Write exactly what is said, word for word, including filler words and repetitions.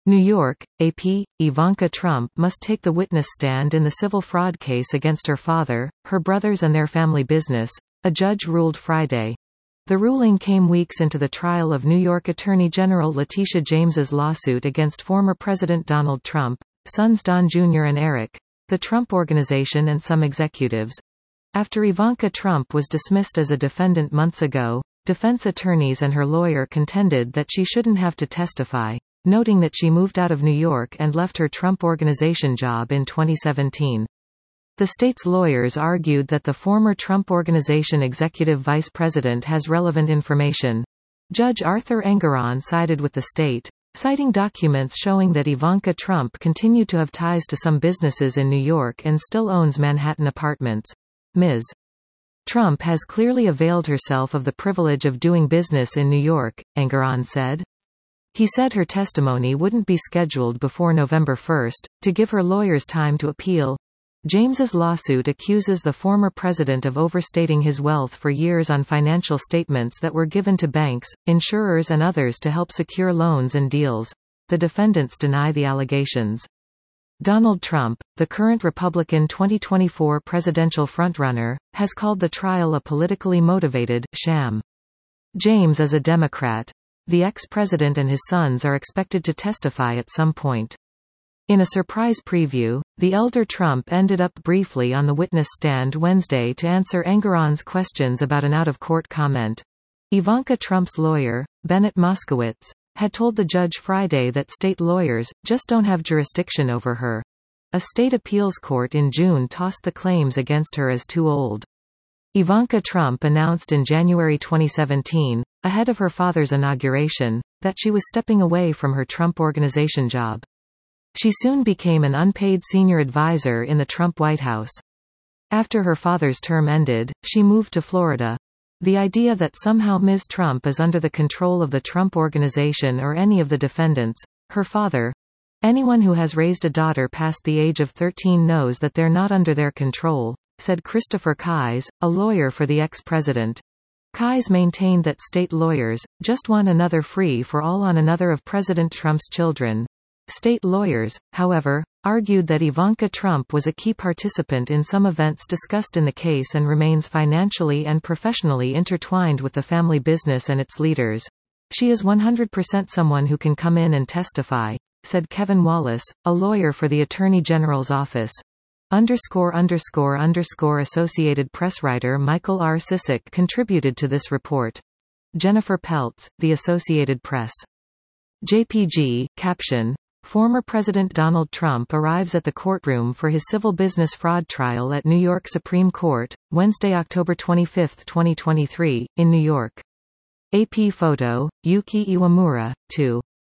New York, A P, Ivanka Trump must take the witness stand in the civil fraud case against her father, her brothers and their family business, a judge ruled Friday. The ruling came weeks into the trial of New York Attorney General Letitia James's lawsuit against former President Donald Trump, sons Don Junior and Eric, the Trump Organization and some executives. After Ivanka Trump was dismissed as a defendant months ago, defense attorneys and her lawyer contended that she shouldn't have to testify, noting that she moved out of New York and left her Trump Organization job in twenty seventeen. The state's lawyers argued that the former Trump Organization executive vice president has relevant information. Judge Arthur Engoron sided with the state, citing documents showing that Ivanka Trump continued to have ties to some businesses in New York and still owns Manhattan apartments. Miz Trump has clearly availed herself of the privilege of doing business in New York, Engoron said. He said her testimony wouldn't be scheduled before November first, to give her lawyers time to appeal. James's lawsuit accuses the former president of overstating his wealth for years on financial statements that were given to banks, insurers and others to help secure loans and deals. The defendants deny the allegations. Donald Trump, the current Republican twenty twenty-four presidential frontrunner, has called the trial a politically motivated sham. James is a Democrat. The ex-president and his sons are expected to testify at some point. In a surprise preview, the elder Trump ended up briefly on the witness stand Wednesday to answer Engoron's questions about an out-of-court comment. Ivanka Trump's lawyer, Bennett Moskowitz, had told the judge Friday that state lawyers just don't have jurisdiction over her. A state appeals court in June tossed the claims against her as too old. Ivanka Trump announced in January twenty seventeen, ahead of her father's inauguration, that she was stepping away from her Trump Organization job. She soon became an unpaid senior advisor in the Trump White House. After her father's term ended, she moved to Florida. The idea that somehow Miz Trump is under the control of the Trump Organization or any of the defendants, her father, anyone who has raised a daughter past the age of thirteen knows that they're not under their control, said Christopher Kise, a lawyer for the ex-president. Kise maintained that state lawyers just want another free for all on another of President Trump's children. State lawyers, however, argued that Ivanka Trump was a key participant in some events discussed in the case and remains financially and professionally intertwined with the family business and its leaders. She is one hundred percent someone who can come in and testify, said Kevin Wallace, a lawyer for the Attorney General's office. Underscore underscore underscore Associated Press writer Michael R. Sisak contributed to this report. Jennifer Peltz, The Associated Press. J P G, caption. Former President Donald Trump arrives at the courtroom for his civil business fraud trial at New York Supreme Court, Wednesday, October twenty-fifth, twenty twenty-three, in New York. A P photo, Yuki Iwamura, two.